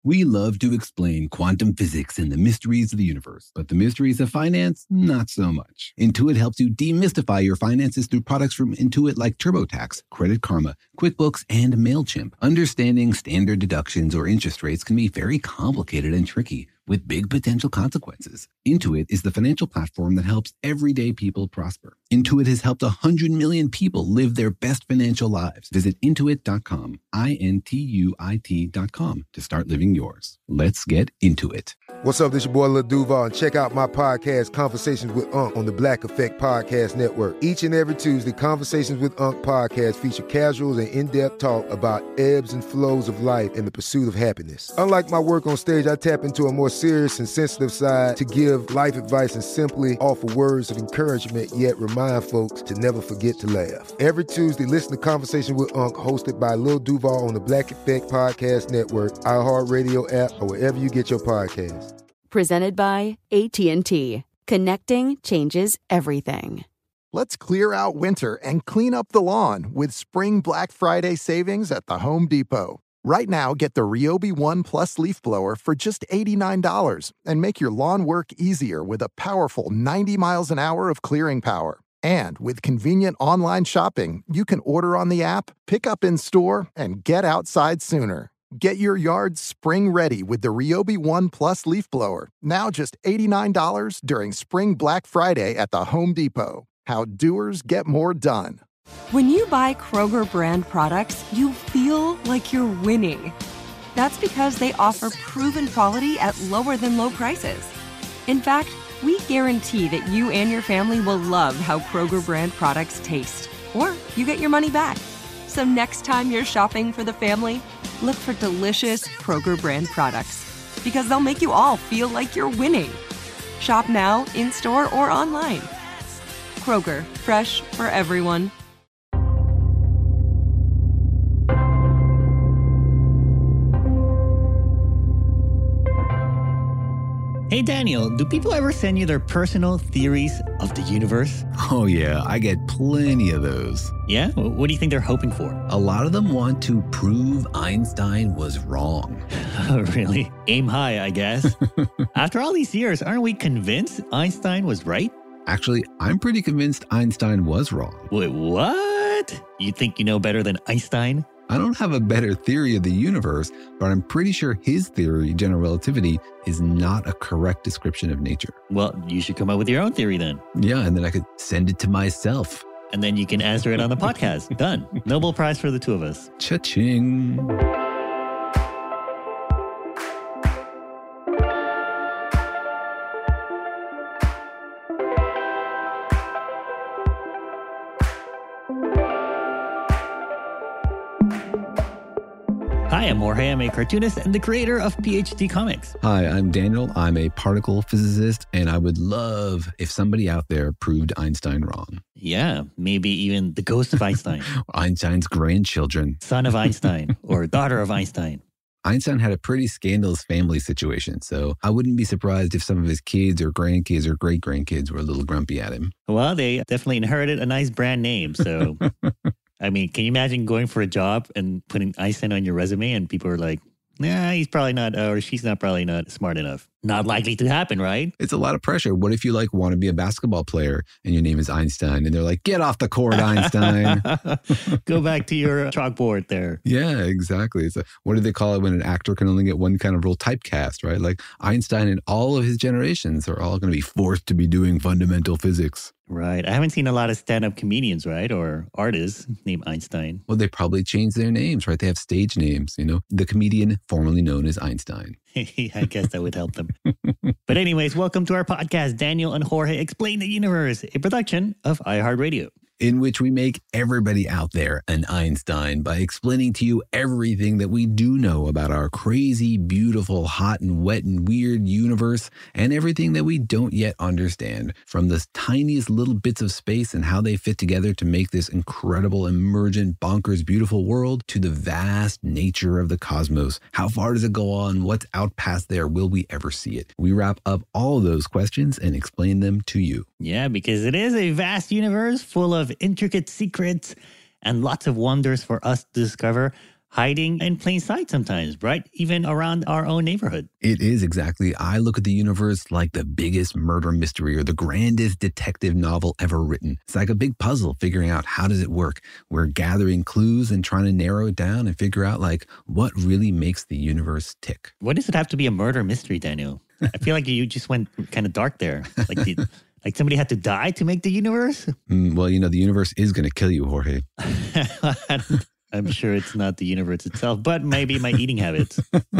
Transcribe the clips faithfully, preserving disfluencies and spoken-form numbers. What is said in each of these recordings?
We love to explain quantum physics and the mysteries of the universe, but the mysteries of finance, not so much. Intuit helps you demystify your finances through products from Intuit like TurboTax, Credit Karma, QuickBooks, and MailChimp. Understanding standard deductions or interest rates can be very complicated and tricky, with big potential consequences. Intuit is the financial platform that helps everyday people prosper. Intuit has helped one hundred million people live their best financial lives. Visit intuit dot com, I N T U I T dot com, to start living yours. Let's get into it. What's up, this your boy Lil Duval, and check out my podcast, Conversations with Unc, on the Black Effect Podcast Network. Each and every Tuesday, Conversations with Unc podcast feature casuals and in-depth talk about ebbs and flows of life and the pursuit of happiness. Unlike my work on stage, I tap into a more serious and sensitive side to give life advice and simply offer words of encouragement, yet remind folks to never forget to laugh. Every Tuesday, listen to Conversation with Unc, hosted by Lil Duval on the Black Effect Podcast Network, iHeartRadio app, or wherever you get your podcasts. Presented by A T and T. Connecting changes everything. Let's clear out winter and clean up the lawn with Spring Black Friday savings at the Home Depot. Right now, get the Ryobi One Plus leaf blower for just eighty-nine dollars and make your lawn work easier with a powerful ninety miles an hour of clearing power. And with convenient online shopping, you can order on the app, pick up in store, and get outside sooner. Get your yard spring ready with the Ryobi One Plus leaf blower, now just eighty-nine dollars during Spring Black Friday at the Home Depot. How doers get more done. When you buy Kroger brand products, you feel like you're winning. That's because they offer proven quality at lower than low prices. In fact, we guarantee that you and your family will love how Kroger brand products taste, or you get your money back. So next time you're shopping for the family, look for delicious Kroger brand products, because they'll make you all feel like you're winning. Shop now, in-store, or online. Kroger, fresh for everyone. Hey Daniel, do people ever send you their personal theories of the universe? Oh yeah, I get plenty of those. Yeah? What do you think they're hoping for? A lot of them want to prove Einstein was wrong. Oh, really? Aim high, I guess. After all these years, aren't we convinced Einstein was right? Actually, I'm pretty convinced Einstein was wrong. Wait, what? You think you know better than Einstein? I don't have a better theory of the universe, but I'm pretty sure his theory, general relativity, is not a correct description of nature. Well, you should come up with your own theory then. Yeah, and then I could send it to myself. And then you can answer it on the podcast. Done. Nobel Prize for the two of us. Cha-ching. Hi, I'm Jorge. I'm a cartoonist and the creator of P H D Comics. Hi, I'm Daniel. I'm a particle physicist, and I would love if somebody out there proved Einstein wrong. Yeah, maybe even the ghost of Einstein. Einstein's grandchildren. Son of Einstein or daughter of Einstein. Einstein had a pretty scandalous family situation, so I wouldn't be surprised if some of his kids or grandkids or great-grandkids were a little grumpy at him. Well, they definitely inherited a nice brand name, so... I mean, can you imagine going for a job and putting Einstein on your resume and people are like, nah, he's probably not, or she's not probably not smart enough. Not likely to happen, right? It's a lot of pressure. What if you like want to be a basketball player and your name is Einstein and they're like, get off the court, Einstein. Go back to your chalkboard there. Yeah, exactly. It's a, what do they call it when an actor can only get one kind of role, typecast, right? Like Einstein and all of his generations are all going to be forced to be doing fundamental physics. Right. I haven't seen a lot of stand-up comedians, right? Or artists named Einstein. Well, they probably changed their names, right? They have stage names, you know, the comedian formerly known as Einstein. I guess that would help them. But anyways, welcome to our podcast, Daniel and Jorge Explain the Universe, a production of iHeartRadio. In which we make everybody out there an Einstein by explaining to you everything that we do know about our crazy, beautiful, hot and wet and weird universe, and everything that we don't yet understand, from the tiniest little bits of space and how they fit together to make this incredible, emergent, bonkers, beautiful world, to the vast nature of the cosmos. How far does it go on? What's out past there? Will we ever see it? We wrap up all of those questions and explain them to you. Yeah, because it is a vast universe full of intricate secrets and lots of wonders for us to discover. hiding in plain sight sometimes, right? Even around our own neighborhood. It is exactly. I look at the universe like the biggest murder mystery or the grandest detective novel ever written. It's like a big puzzle figuring out how does it work. We're gathering clues and trying to narrow it down and figure out like what really makes the universe tick. What does it have to be a murder mystery, Daniel? I feel like you just went kind of dark there. Like the, like somebody had to die to make the universe? Mm, well, you know, the universe is going to kill you, Jorge. I'm sure it's not the universe itself, but maybe my eating habits.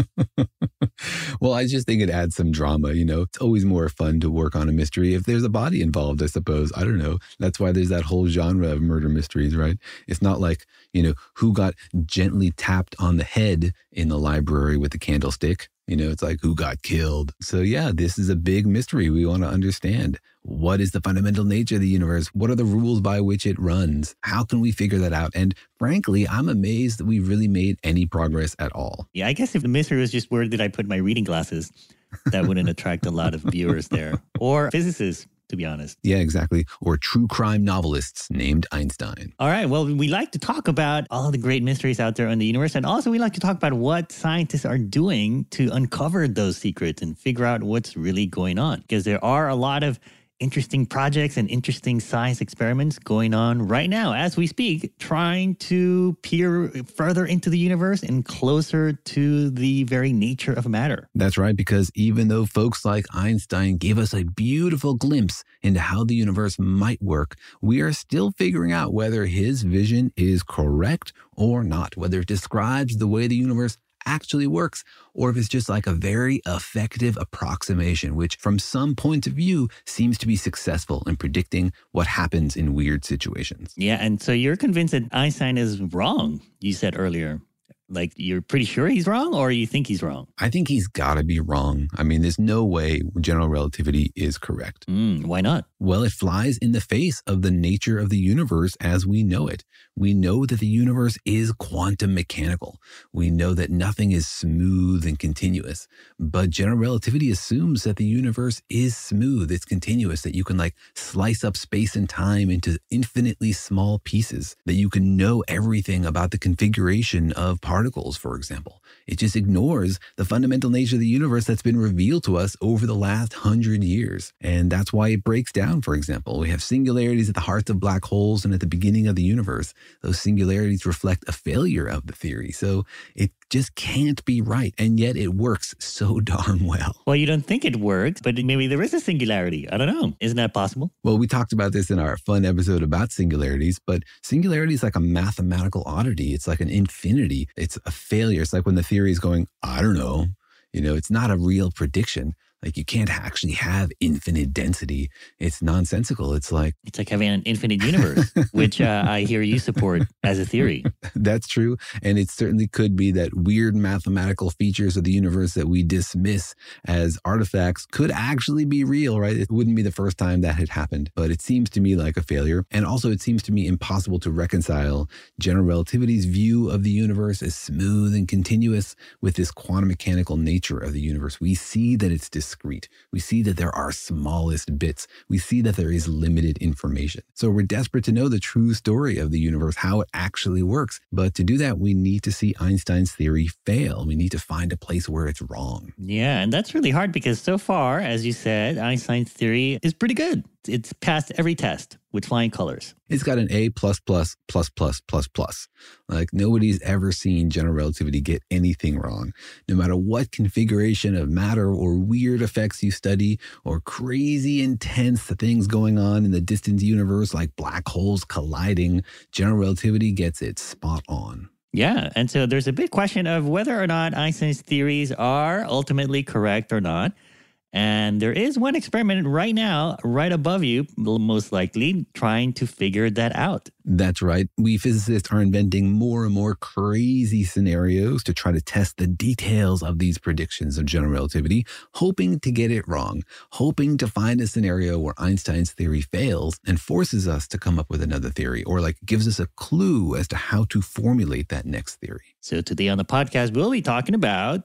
Well, I just think it adds some drama, you know. It's always more fun to work on a mystery if there's a body involved, I suppose. I don't know. That's why there's that whole genre of murder mysteries, right? It's not like, you know, who got gently tapped on the head in the library with the candlestick. You know, it's like who got killed. So yeah, this is a big mystery we want to understand. What is the fundamental nature of the universe? What are the rules by which it runs? How can we figure that out? And frankly, I'm amazed that we really made any progress at all. Yeah, I guess if the mystery was just where did I put my reading glasses, that wouldn't attract a lot of viewers there. Or physicists, to be honest. Yeah, exactly. Or true crime novelists named Einstein. All right. Well, we like to talk about all the great mysteries out there in the universe. And also we like to talk about what scientists are doing to uncover those secrets and figure out what's really going on. Because there are a lot of interesting projects and interesting science experiments going on right now as we speak, trying to peer further into the universe and closer to the very nature of matter. That's right, because even though folks like Einstein gave us a beautiful glimpse into how the universe might work, we are still figuring out whether his vision is correct or not, whether it describes the way the universe actually works, or if it's just like a very effective approximation, which from some point of view seems to be successful in predicting what happens in weird situations. Yeah, and so you're convinced that Einstein is wrong, you said earlier. Like, you're pretty sure he's wrong, or you think he's wrong? I think he's got to be wrong. I mean, there's no way general relativity is correct. Mm, why not? Well, it flies in the face of the nature of the universe as we know it. We know that the universe is quantum mechanical. We know that nothing is smooth and continuous. But general relativity assumes that the universe is smooth. It's continuous, that you can like slice up space and time into infinitely small pieces, that you can know everything about the configuration of particles, for example. It just ignores the fundamental nature of the universe that's been revealed to us over the last hundred years. And that's why it breaks down, for example. We have singularities at the hearts of black holes and at the beginning of the universe. Those singularities reflect a failure of the theory. So it just can't be right. And yet it works so darn well. Well, you don't think it works, but maybe there is a singularity. I don't know. Isn't that possible? Well, we talked about this in our fun episode about singularities, but singularity is like a mathematical oddity. It's like an infinity. It's a failure. It's like when the theory is going, I don't know, you know, it's not a real prediction. Like you can't actually have infinite density. It's nonsensical. It's like... It's like having an infinite universe, which uh, I hear you support as a theory. That's true. And it certainly could be that weird mathematical features of the universe that we dismiss as artifacts could actually be real, right? It wouldn't be the first time that had happened, but it seems to me like a failure. And also it seems to me impossible to reconcile general relativity's view of the universe as smooth and continuous with this quantum mechanical nature of the universe. We see that it's discrete. We see that there are smallest bits. We see that there is limited information. So we're desperate to know the true story of the universe, how it actually works. But to do that, we need to see Einstein's theory fail. We need to find a place where it's wrong. Yeah, and that's really hard because so far, as you said, Einstein's theory is pretty good. It's passed every test with flying colors. It's got an A plus plus plus plus plus plus. Like nobody's ever seen general relativity get anything wrong. No matter what configuration of matter or weird effects you study or crazy intense things going on in the distant universe like black holes colliding, general relativity gets it spot on. Yeah, and so there's a big question of whether or not Einstein's theories are ultimately correct or not. And there is one experiment right now, right above you, most likely, trying to figure that out. That's right. We physicists are inventing more and more crazy scenarios to try to test the details of these predictions of general relativity, hoping to get it wrong, hoping to find a scenario where Einstein's theory fails and forces us to come up with another theory, or like gives us a clue as to how to formulate that next theory. So today on the podcast, we'll be talking about...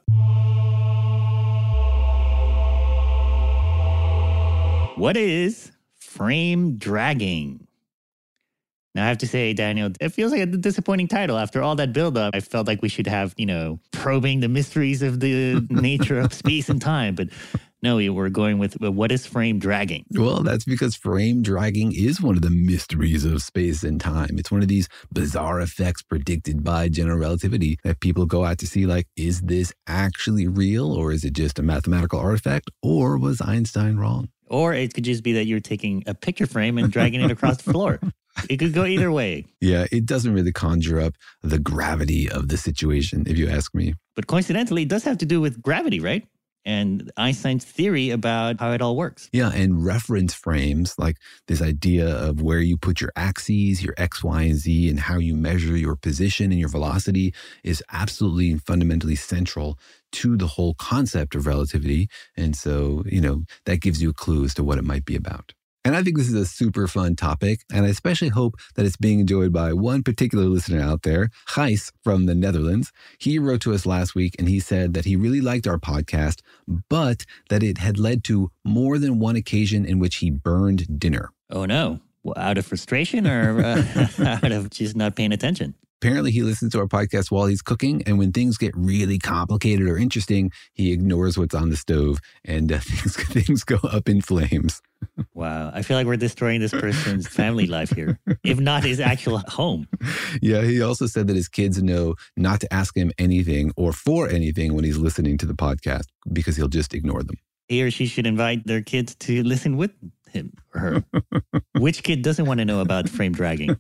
what is frame dragging? Now, I have to say, Daniel, it feels like a disappointing title. After all that buildup, I felt like we should have, you know, probing the mysteries of the nature of space and time. But no, we were going with what is frame dragging? Well, that's because frame dragging is one of the mysteries of space and time. It's one of these bizarre effects predicted by general relativity that people go out to see, like, is this actually real, or is it just a mathematical artifact, or was Einstein wrong? Or it could just be that you're taking a picture frame and dragging it across the floor. It could go either way. Yeah, it doesn't really conjure up the gravity of the situation, if you ask me. But coincidentally, it does have to do with gravity, right? And Einstein's theory about how it all works. Yeah, and reference frames, like this idea of where you put your axes, your X, Y, and Z, and how you measure your position and your velocity is absolutely and fundamentally central to the whole concept of relativity. And so, you know, that gives you a clue as to what it might be about. And I think this is a super fun topic, and I especially hope that it's being enjoyed by one particular listener out there, Gijs from the Netherlands. He wrote to us last week, and he said that he really liked our podcast, but that it had led to more than one occasion in which he burned dinner. Oh, no. Well, out of frustration or uh, out of just not paying attention? Apparently, he listens to our podcast while he's cooking, and when things get really complicated or interesting, he ignores what's on the stove, and uh, things, things go up in flames. Wow. I feel like we're destroying this person's family life here, if not his actual home. Yeah, he also said that his kids know not to ask him anything or for anything when he's listening to the podcast because he'll just ignore them. He or she should invite their kids to listen with him or her. Which kid doesn't want to know about frame dragging?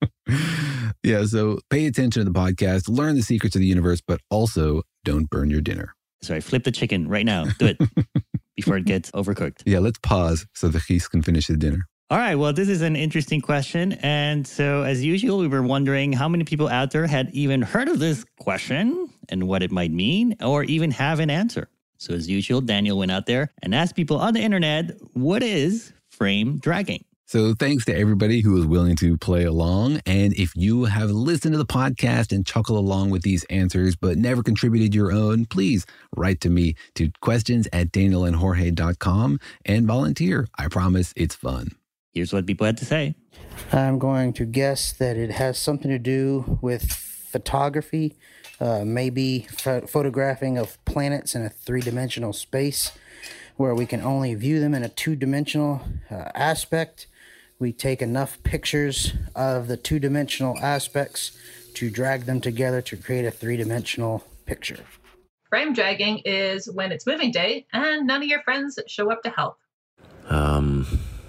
Yeah, so pay attention to the podcast, learn the secrets of the universe, but also don't burn your dinner. Sorry, flip the chicken right now. Do it before it gets overcooked. Yeah, let's pause so the Gijs can finish his dinner. All right, well, this is an interesting question. And so, as usual, we were wondering how many people out there had even heard of this question and what it might mean, or even have an answer. So, as usual, Daniel went out there and asked people on the internet, what is frame dragging? So thanks to everybody who was willing to play along. And if you have listened to the podcast and chuckle along with these answers, but never contributed your own, please write to me to questions at daniel and jorge dot com and volunteer. I promise it's fun. Here's what people had to say. I'm going to guess that it has something to do with photography, uh, maybe ph- photographing of planets in a three-dimensional space where we can only view them in a two-dimensional uh, aspect. We take enough pictures of the two-dimensional aspects to drag them together to create a three-dimensional picture. Frame dragging is when it's moving day and none of your friends show up to help. Um,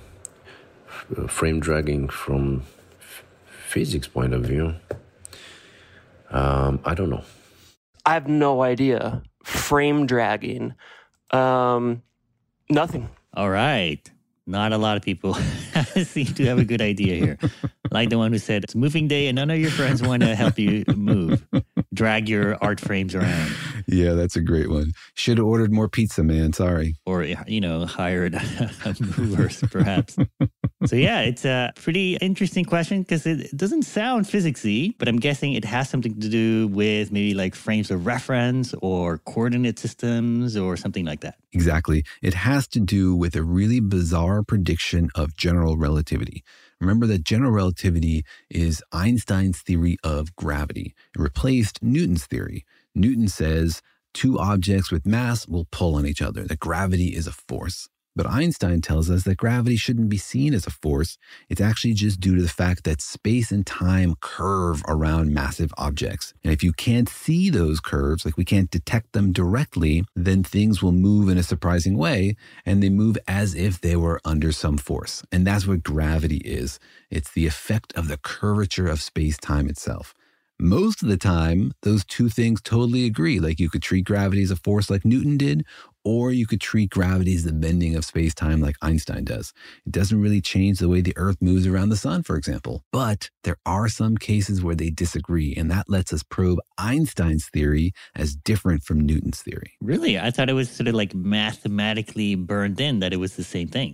frame dragging from f- physics point of view. Um, I don't know. I have no idea. Frame dragging. Um, nothing. All right. Not a lot of people seem to have a good idea here. Like the one who said, it's moving day and none of your friends want to help you move. Drag your art frames around. Yeah, that's a great one. Should have ordered more pizza, man. Sorry. Or, you know, hired movers, perhaps. So, yeah, it's a pretty interesting question because it doesn't sound physicsy, but I'm guessing it has something to do with maybe like frames of reference or coordinate systems or something like that. Exactly. It has to do with a really bizarre prediction of general relativity. Remember that general relativity is Einstein's theory of gravity. It replaced Newton's theory. Newton says two objects with mass will pull on each other, that gravity is a force. But Einstein tells us that gravity shouldn't be seen as a force. It's actually just due to the fact that space and time curve around massive objects. And if you can't see those curves, like we can't detect them directly, then things will move in a surprising way, and they move as if they were under some force. And that's what gravity is. It's the effect of the curvature of space-time itself. Most of the time, those two things totally agree. Like you could treat gravity as a force like Newton did, or you could treat gravity as the bending of space-time like Einstein does. It doesn't really change the way the Earth moves around the sun, for example. But there are some cases where they disagree, and that lets us probe Einstein's theory as different from Newton's theory. Really? I thought it was sort of like mathematically burned in that it was the same thing.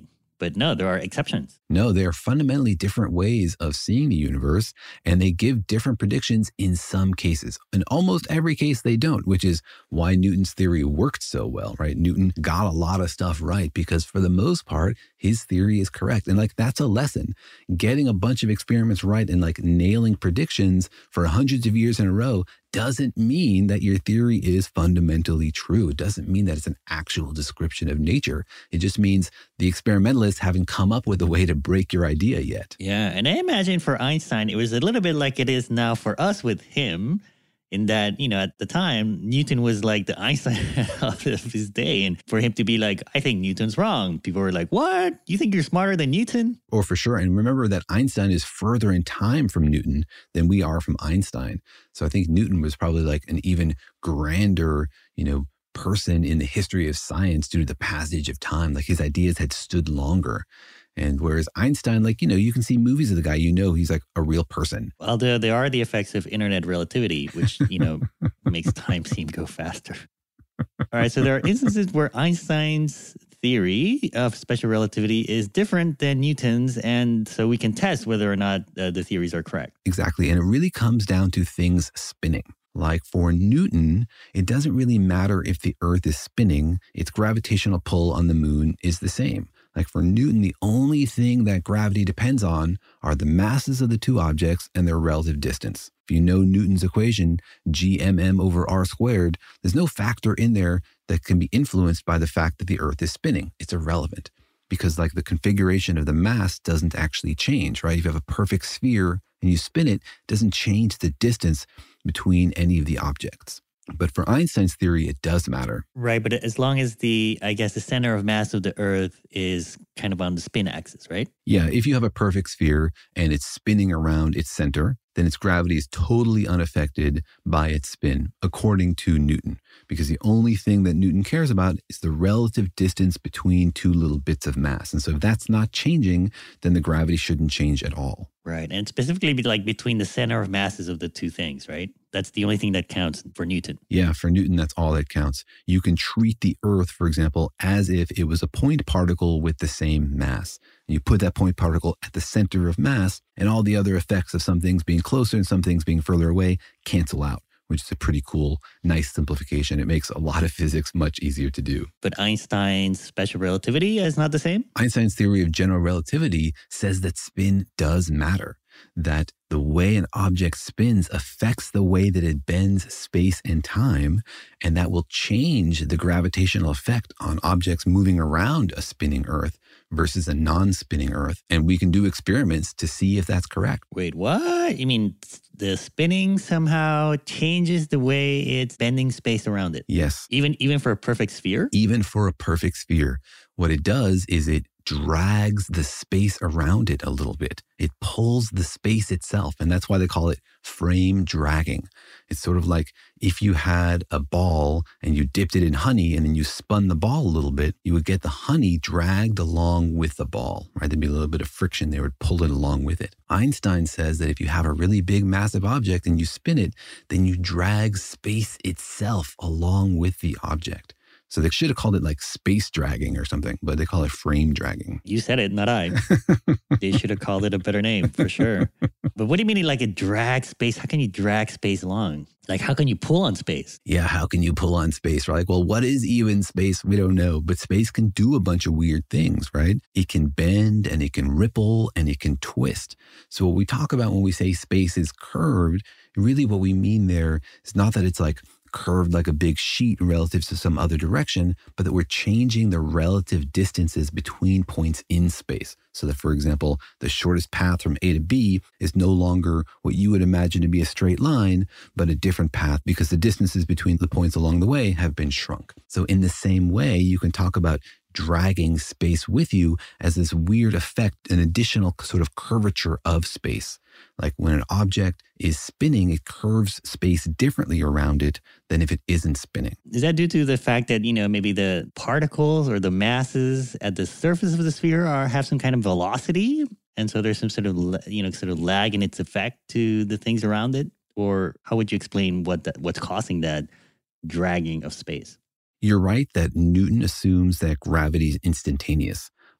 But no, there are exceptions. No, they are fundamentally different ways of seeing the universe, and they give different predictions in some cases. In almost every case, they don't, which is why Newton's theory worked so well, right? Newton got a lot of stuff right because for the most part, his theory is correct. And like, that's a lesson. Getting a bunch of experiments right and like nailing predictions for hundreds of years in a row doesn't mean that your theory is fundamentally true. It doesn't mean that it's an actual description of nature. It just means the experimentalists haven't come up with a way to break your idea yet. Yeah, and I imagine for Einstein, it was a little bit like it is now for us with him, in that, you know, at the time, Newton was like the Einstein of his day. And for him to be like, I think Newton's wrong, people were like, what? You think you're smarter than Newton? Oh, for sure. And remember that Einstein is further in time from Newton than we are from Einstein. So I think Newton was probably like an even grander, you know, person in the history of science due to the passage of time. Like his ideas had stood longer. And whereas Einstein, like, you know, you can see movies of the guy, you know, he's like a real person. Well, there, there are the effects of internet relativity, which, you know, makes time seem go faster. All right. So there are instances where Einstein's theory of special relativity is different than Newton's. And so we can test whether or not uh, the theories are correct. Exactly. And it really comes down to things spinning. Like for Newton, it doesn't really matter if the Earth is spinning, its gravitational pull on the moon is the same. Like for Newton, the only thing that gravity depends on are the masses of the two objects and their relative distance. If you know Newton's equation, G M M over R squared, there's no factor in there that can be influenced by the fact that the Earth is spinning. It's irrelevant because like the configuration of the mass doesn't actually change, right? If you have a perfect sphere and you spin it, it doesn't change the distance between any of the objects. But for Einstein's theory, it does matter. Right, but as long as the, I guess, the center of mass of the Earth is kind of on the spin axis, right? Yeah, if you have a perfect sphere and it's spinning around its center, then its gravity is totally unaffected by its spin, according to Newton. Because the only thing that Newton cares about is the relative distance between two little bits of mass. And so if that's not changing, then the gravity shouldn't change at all. Right, and specifically be like between the center of masses of the two things, right? That's the only thing that counts for Newton. Yeah, for Newton, that's all that counts. You can treat the Earth, for example, as if it was a point particle with the same mass. And you put that point particle at the center of mass, and all the other effects of some things being closer and some things being further away cancel out, which is a pretty cool, nice simplification. It makes a lot of physics much easier to do. But Einstein's special relativity is not the same? Einstein's theory of general relativity says that spin does matter, that the way an object spins affects the way that it bends space and time, and that will change the gravitational effect on objects moving around a spinning Earth versus a non-spinning Earth. And we can do experiments to see if that's correct. Wait, what? You mean the spinning somehow changes the way it's bending space around it? Yes. Even even for a perfect sphere? Even for a perfect sphere. What it does is it drags the space around it a little bit. It pulls the space itself, and that's why they call it frame dragging. It's sort of like if you had a ball and you dipped it in honey and then you spun the ball a little bit, you would get the honey dragged along with the ball, right? There'd be a little bit of friction. They would pull it along with it. Einstein says that if you have a really big, massive object and you spin it, then you drag space itself along with the object. So they should have called it like space dragging or something, but they call it frame dragging. You said it, not I. They should have called it a better name for sure. But what do you mean like it drags space? How can you drag space along? Like how can you pull on space? Yeah, how can you pull on space? Right? Like, well, what is even space? We don't know. But space can do a bunch of weird things, right? It can bend and it can ripple and it can twist. So what we talk about when we say space is curved, really what we mean there is not that it's like curved like a big sheet relative to some other direction, but that we're changing the relative distances between points in space. So that, for example, the shortest path from A to B is no longer what you would imagine to be a straight line, but a different path because the distances between the points along the way have been shrunk. So in the same way, you can talk about dragging space with you as this weird effect, an additional sort of curvature of space. Like when an object is spinning, it curves space differently around it than if it isn't spinning. Is that due to the fact that, you know, maybe the particles or the masses at the surface of the sphere are have some kind of velocity? And so there's some sort of, you know, sort of lag in its effect to the things around it? Or how would you explain what that, what's causing that dragging of space? You're right that Newton assumes that gravity is instantaneous.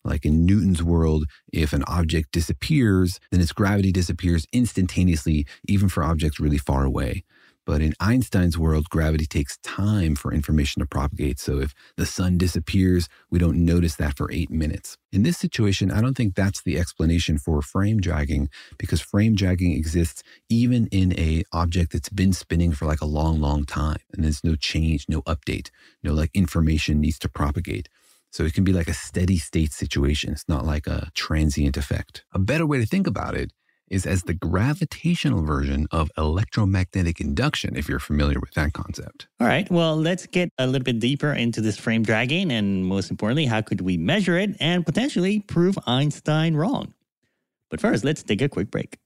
Like in Newton's world, if an object disappears, then its gravity disappears instantaneously, even for objects really far away. But in Einstein's world, gravity takes time for information to propagate. So if the sun disappears, we don't notice that for eight minutes. In this situation, I don't think that's the explanation for frame dragging, because frame dragging exists even in a object that's been spinning for like a long, long time. And there's no change, no update, no like information needs to propagate. So it can be like a steady state situation. It's not like a transient effect. A better way to think about it is as the gravitational version of electromagnetic induction, if you're familiar with that concept. All right, well, let's get a little bit deeper into this frame dragging, and most importantly, how could we measure it and potentially prove Einstein wrong? But first, let's take a quick break.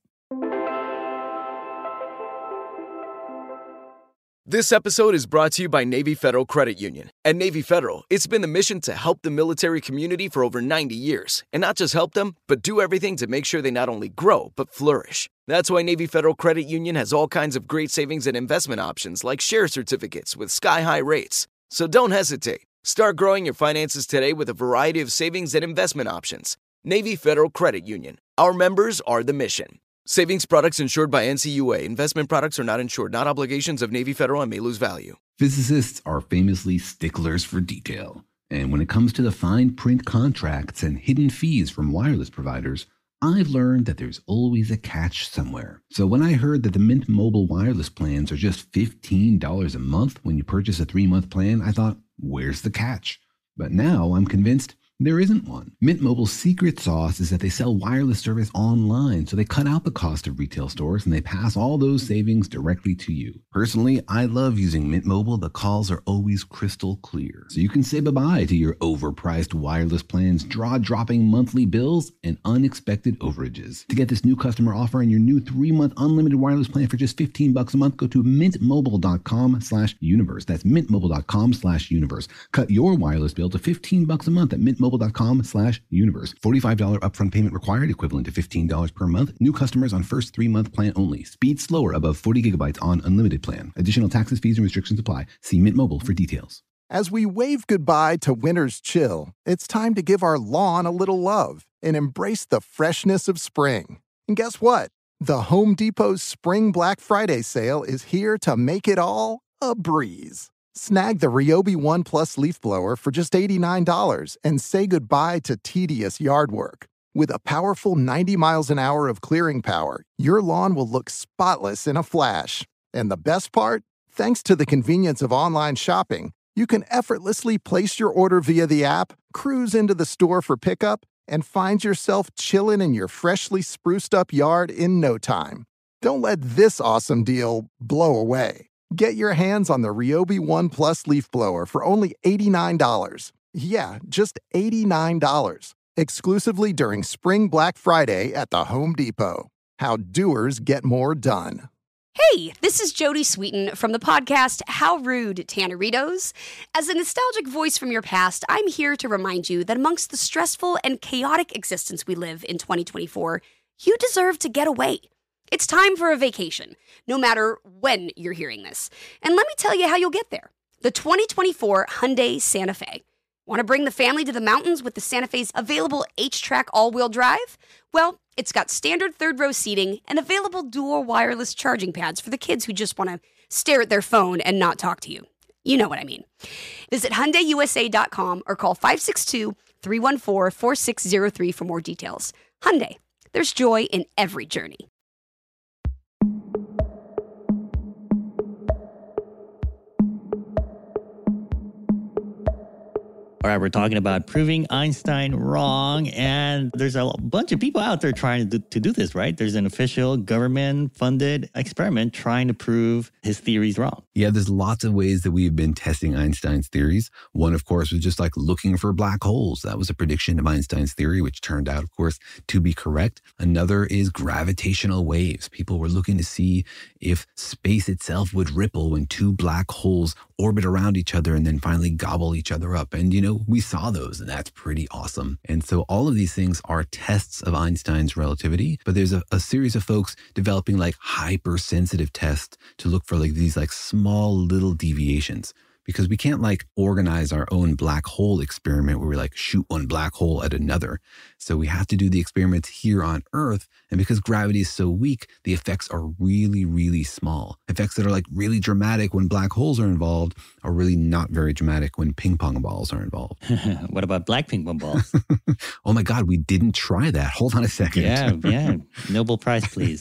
This episode is brought to you by Navy Federal Credit Union. At Navy Federal, it's been the mission to help the military community for over ninety years. And not just help them, but do everything to make sure they not only grow, but flourish. That's why Navy Federal Credit Union has all kinds of great savings and investment options like share certificates with sky-high rates. So don't hesitate. Start growing your finances today with a variety of savings and investment options. Navy Federal Credit Union. Our members are the mission. Savings products insured by N C U A. Investment products are not insured, not obligations of Navy Federal and may lose value. Physicists are famously sticklers for detail. And when it comes to the fine print contracts and hidden fees from wireless providers, I've learned that there's always a catch somewhere. So when I heard that the Mint Mobile wireless plans are just fifteen dollars a month when you purchase a three-month plan, I thought, where's the catch? But now I'm convinced there isn't one. Mint Mobile's secret sauce is that they sell wireless service online, so they cut out the cost of retail stores and they pass all those savings directly to you. Personally, I love using Mint Mobile. The calls are always crystal clear, so you can say bye-bye to your overpriced wireless plans, jaw-dropping monthly bills, and unexpected overages. To get this new customer offer and your new three-month unlimited wireless plan for just fifteen bucks a month, go to mintmobile.com slash universe. That's mintmobile.com slash universe. Cut your wireless bill to fifteen bucks a month at mintmobile.com slash universe. forty-five dollars upfront payment required, equivalent to fifteen dollars per month. New customers on first three-month plan only. Speed slower above forty gigabytes on unlimited plan. Additional taxes, fees, and restrictions apply. See Mint Mobile for details. As we wave goodbye to winter's chill, it's time to give our lawn a little love and embrace the freshness of spring. And guess what? The Home Depot's Spring Black Friday sale is here to make it all a breeze. Snag the Ryobi One Plus leaf blower for just eighty-nine dollars and say goodbye to tedious yard work. With a powerful ninety miles an hour of clearing power, your lawn will look spotless in a flash. And the best part? Thanks to the convenience of online shopping, you can effortlessly place your order via the app, cruise into the store for pickup, and find yourself chilling in your freshly spruced up yard in no time. Don't let this awesome deal blow away. Get your hands on the Ryobi One Plus leaf blower for only eighty-nine dollars. Yeah, just eighty-nine dollars. Exclusively during Spring Black Friday at the Home Depot. How doers get more done. Hey, this is Jodie Sweetin from the podcast How Rude, Tanneritos. As a nostalgic voice from your past, I'm here to remind you that amongst the stressful and chaotic existence we live in twenty twenty-four, you deserve to get away. It's time for a vacation, no matter when you're hearing this. And let me tell you how you'll get there. The twenty twenty-four Hyundai Santa Fe. Want to bring the family to the mountains with the Santa Fe's available H-Track all-wheel drive? Well, it's got standard third-row seating and available dual wireless charging pads for the kids who just want to stare at their phone and not talk to you. You know what I mean. Visit Hyundai U S A dot com or call five six two, three one four, four six zero three for more details. Hyundai, there's joy in every journey. All right, we're talking about proving Einstein wrong, and there's a bunch of people out there trying to do, to do this, right? There's an official government-funded experiment trying to prove his theories wrong. Yeah, there's lots of ways that we've been testing Einstein's theories. One, of course, was just like looking for black holes. That was a prediction of Einstein's theory, which turned out, of course, to be correct. Another is gravitational waves. People were looking to see if space itself would ripple when two black holes orbit around each other and then finally gobble each other up. And, you know, we saw those, and that's pretty awesome. And so all of these things are tests of Einstein's relativity, but there's a, a series of folks developing like hypersensitive tests to look for like these like small little deviations. because we can't like organize our own black hole experiment where we like shoot one black hole at another. So we have to do the experiments here on Earth. And because gravity is so weak, the effects are really, really small. Effects that are like really dramatic when black holes are involved are really not very dramatic when ping pong balls are involved. What about black ping pong balls? Oh my God, we didn't try that. Hold on a second. Yeah, yeah. Nobel Prize, please.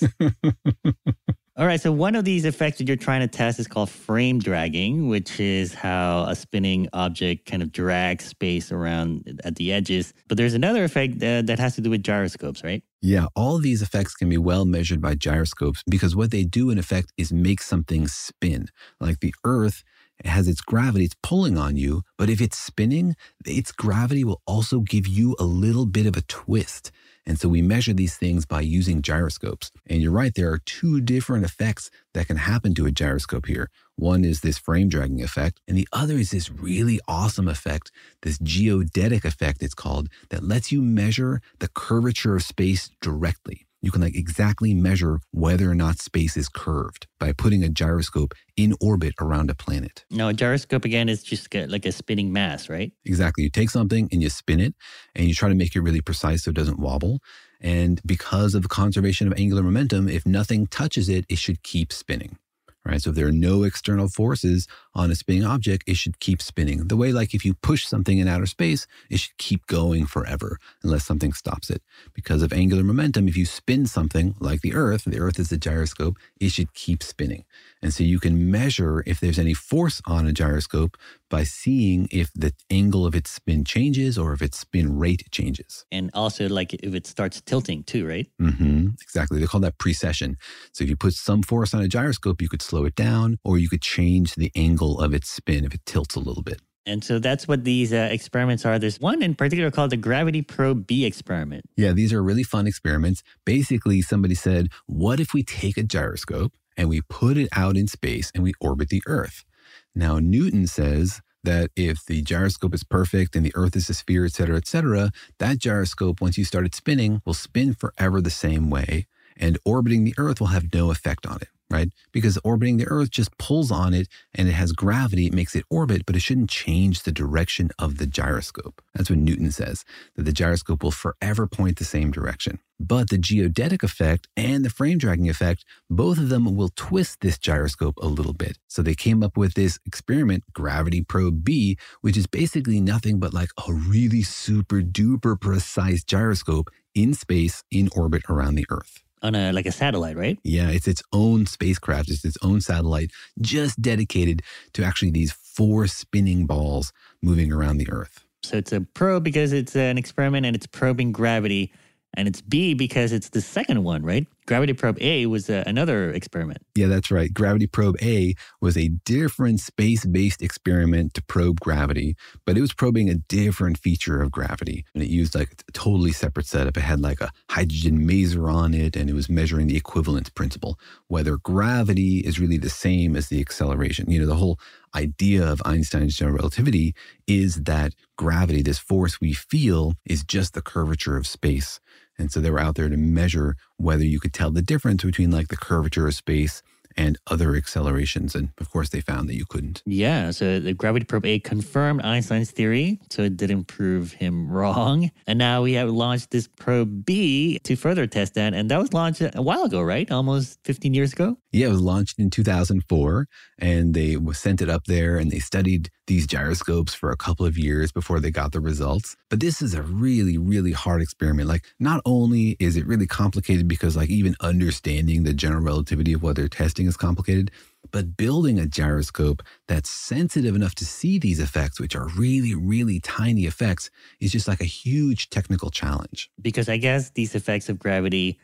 All right, so one of these effects that you're trying to test is called frame dragging, which is how a spinning object kind of drags space around at the edges. But there's another effect uh, that has to do with gyroscopes, right? Yeah, all of these effects can be well measured by gyroscopes because what they do in effect is make something spin. Like the Earth has its gravity, it's pulling on you, but if it's spinning, its gravity will also give you a little bit of a twist. And so we measure these things by using gyroscopes. And you're right, there are two different effects that can happen to a gyroscope here. One is this frame dragging effect, and the other is this really awesome effect, this geodetic effect it's called, that lets you measure the curvature of space directly. You can like exactly measure whether or not space is curved by putting a gyroscope in orbit around a planet. Now, a gyroscope, again, is just like a spinning mass, right? Exactly. You take something and you spin it, and you try to make it really precise so it doesn't wobble. And because of the conservation of angular momentum, if nothing touches it, it should keep spinning. Right? So if there are no external forces on a spinning object, it should keep spinning. The way like if you push something in outer space, it should keep going forever unless something stops it. Because of angular momentum, if you spin something like the Earth, the Earth is a gyroscope, it should keep spinning. And so you can measure if there's any force on a gyroscope by seeing if the angle of its spin changes or if its spin rate changes. And also like if it starts tilting too, right? Mm-hmm. Exactly. They call that precession. So if you put some force on a gyroscope, you could slow it down or you could change the angle of its spin if it tilts a little bit. And so that's what these uh, experiments are. There's one in particular called the Gravity Probe B experiment. Yeah, these are really fun experiments. Basically, somebody said, what if we take a gyroscope and we put it out in space and we orbit the Earth? Now, Newton says that if the gyroscope is perfect and the Earth is a sphere, et cetera, et cetera, that gyroscope, once you start it spinning, will spin forever the same way. And orbiting the Earth will have no effect on it, right? Because orbiting the Earth just pulls on it and it has gravity, it makes it orbit, but it shouldn't change the direction of the gyroscope. That's what Newton says, that the gyroscope will forever point the same direction. But the geodetic effect and the frame dragging effect, both of them will twist this gyroscope a little bit. So they came up with this experiment, Gravity Probe B, which is basically nothing but like a really super duper precise gyroscope in space, in orbit around the Earth. On a like a satellite, right? Yeah, it's its own spacecraft. It's its own satellite just dedicated to actually these four spinning balls moving around the Earth. So it's a probe because it's an experiment and it's probing gravity. And it's B because it's the second one, right? Gravity Probe A was uh, another experiment. Yeah, that's right. Gravity Probe A was a different space-based experiment to probe gravity, but it was probing a different feature of gravity. And it used like a totally separate setup. It had like a hydrogen maser on it, and it was measuring the equivalence principle, whether gravity is really the same as the acceleration. You know, the whole idea of Einstein's general relativity is that gravity, this force we feel, is just the curvature of space. And so they were out there to measure whether you could tell the difference between like the curvature of space and other accelerations. And of course, they found that you couldn't. Yeah. So the Gravity Probe A confirmed Einstein's theory. So it didn't prove him wrong. And now we have launched this Probe B to further test that. And that was launched a while ago, right? Almost fifteen years ago? Yeah, it was launched in two thousand four. And they sent it up there and they studied these gyroscopes for a couple of years before they got the results. But this is a really, really hard experiment. Like, not only is it really complicated because like even understanding the general relativity of what they're testing is complicated, but building a gyroscope that's sensitive enough to see these effects, which are really, really tiny effects, is just like a huge technical challenge. Because I guess these effects of gravity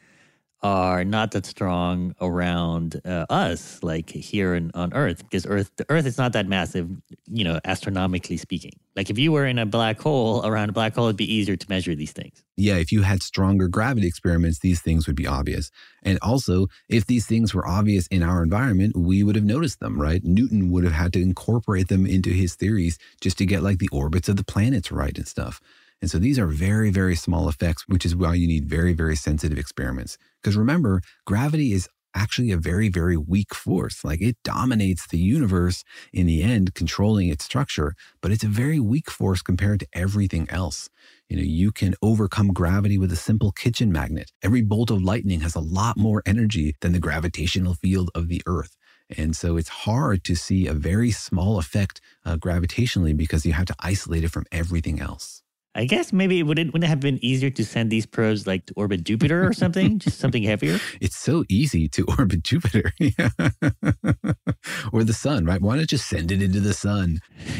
are not that strong around uh, us, like here in, on Earth, because Earth, the Earth is not that massive, you know, astronomically speaking. Like if you were in a black hole, around a black hole, it'd be easier to measure these things. Yeah, if you had stronger gravity experiments, these things would be obvious. And also, if these things were obvious in our environment, we would have noticed them, right? Newton would have had to incorporate them into his theories just to get like the orbits of the planets right and stuff. And so these are very, very small effects, which is why you need very, very sensitive experiments. Because remember, gravity is actually a very, very weak force. Like it dominates the universe in the end, controlling its structure, but it's a very weak force compared to everything else. You know, you can overcome gravity with a simple kitchen magnet. Every bolt of lightning has a lot more energy than the gravitational field of the Earth. And so it's hard to see a very small effect uh, gravitationally because you have to isolate it from everything else. I guess maybe would it wouldn't it have been easier to send these probes like to orbit Jupiter or something, just something heavier? It's so easy to orbit Jupiter, yeah. Or the sun, right? Why not just send it into the sun?